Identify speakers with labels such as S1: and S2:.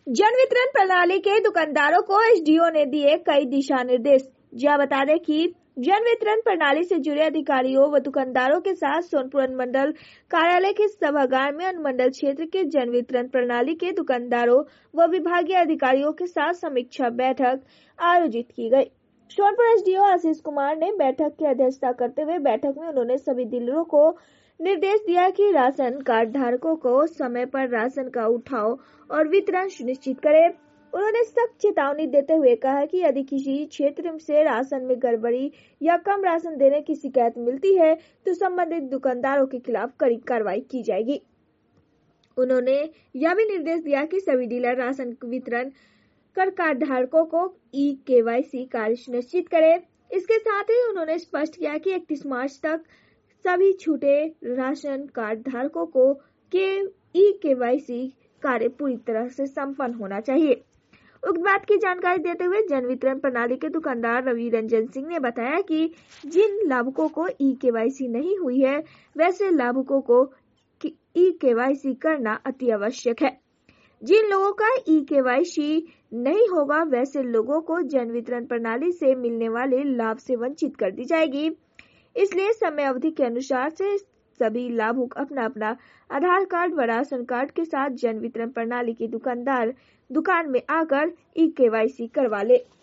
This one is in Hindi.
S1: जन वितरण प्रणाली के दुकानदारों को एसडीओ ने दिए कई दिशा निर्देश। जहाँ बता दें कि जन वितरण प्रणाली से जुड़े अधिकारियों व दुकानदारों के साथ सोनपुर अनुमंडल कार्यालय के सभागार में अनुमंडल क्षेत्र के जन वितरण प्रणाली के दुकानदारों व विभागीय अधिकारियों के साथ समीक्षा बैठक आयोजित की गई। सोनपुर एसडीओ आशीष कुमार ने बैठक की अध्यक्षता करते हुए बैठक में उन्होंने सभी डीलरों को निर्देश दिया कि राशन कार्ड धारकों को समय पर राशन का उठाव और वितरण सुनिश्चित करें। उन्होंने सख्त चेतावनी देते हुए कहा कि यदि किसी क्षेत्र से राशन में गड़बड़ी या कम राशन देने की शिकायत मिलती है तो संबंधित दुकानदारों के खिलाफ कड़ी कार्रवाई की जाएगी। उन्होंने यह भी निर्देश दिया कि सभी डीलर राशन वितरण कर कार्ड धारकों को ई-केवाईसी कार्य सुनिश्चित करें। इसके साथ ही उन्होंने स्पष्ट किया कि 31 मार्च तक सभी छूटे राशन कार्ड धारकों को ई-केवाईसी कार्य पूरी तरह से संपन्न होना चाहिए। उक्त बात की जानकारी देते हुए जन वितरण प्रणाली के दुकानदार रवि रंजन सिंह ने बताया कि जिन लाभुकों को ई-केवाईसी नहीं हुई है वैसे लाभुकों को ई-केवाईसी करना अति आवश्यक है। जिन लोगों का ई-केवाईसी नहीं होगा वैसे लोगों को जन वितरण प्रणाली से मिलने वाले लाभ से वंचित कर दी जाएगी। इसलिए समय अवधि के अनुसार से सभी लाभुक अपना अपना आधार कार्ड व राशन कार्ड के साथ जन वितरण प्रणाली के दुकान में आकर ई-केवाईसी करवा ले।